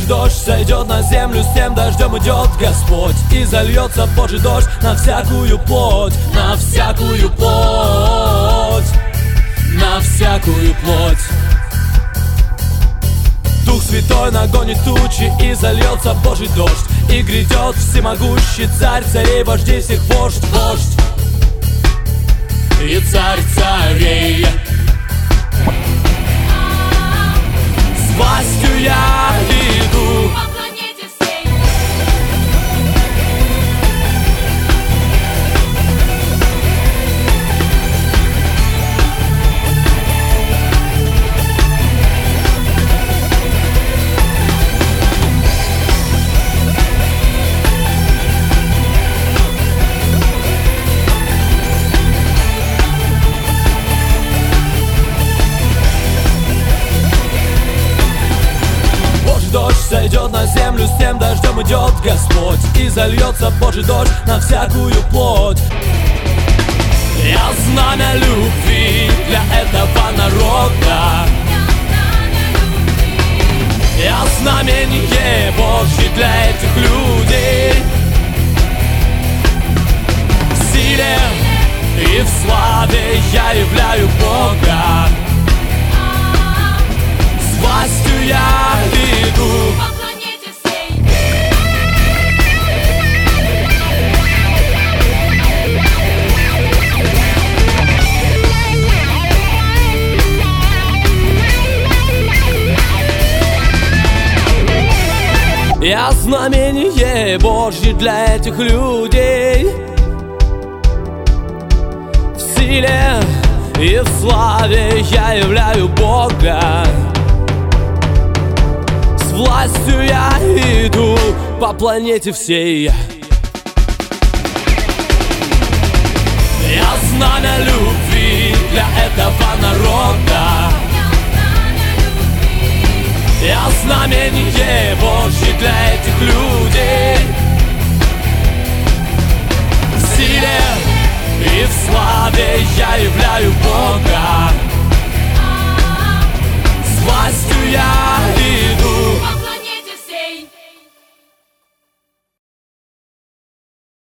дождь сойдет на землю, с тем дождем идет Господь. И зальется Божий дождь на всякую плоть, на всякую плоть, на всякую плоть. Дух Святой нагонит тучи, и зальется Божий дождь. И грядет всемогущий царь царей, вождей всех вождь, вождь и царь царей. С властью я иду по планете всей. дождь сойдет на землю, с тем дождем идет Господь. И зальется Божий дождь на всякую плоть. Я знамя любви для этого народа. Я знамение Божье для этих людей. В силе и в славе я являю Бога. С властью я иду По планете всей. Я знамение Божье для этих людей. В силе и в славе я являю Бога. С властью я иду по планете всей. Я знамя любви для этого народа. Я знамение Божье для этих людей. В силе и в славе я являю Бога.